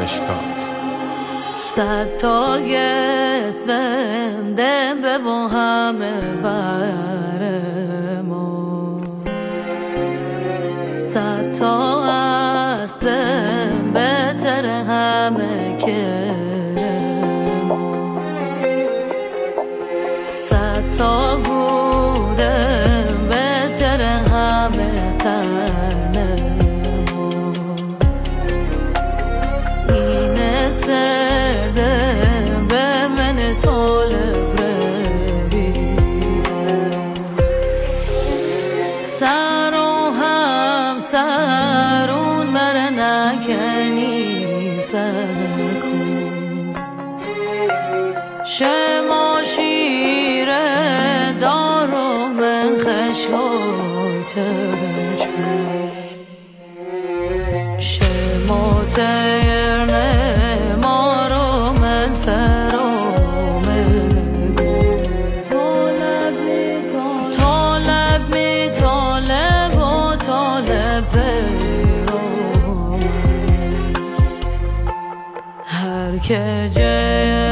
مشکات. صد تا گسونده به و همه بر ما، صد تا اسب بهتر همه کرما، صد تا گوده بهتر همه تنه ما. اینه سرده به من طالب سرو هم سرون مره نکنی سرکون، شما شیر دارو من خشای تجون، شما تیرنه ما رو من هر که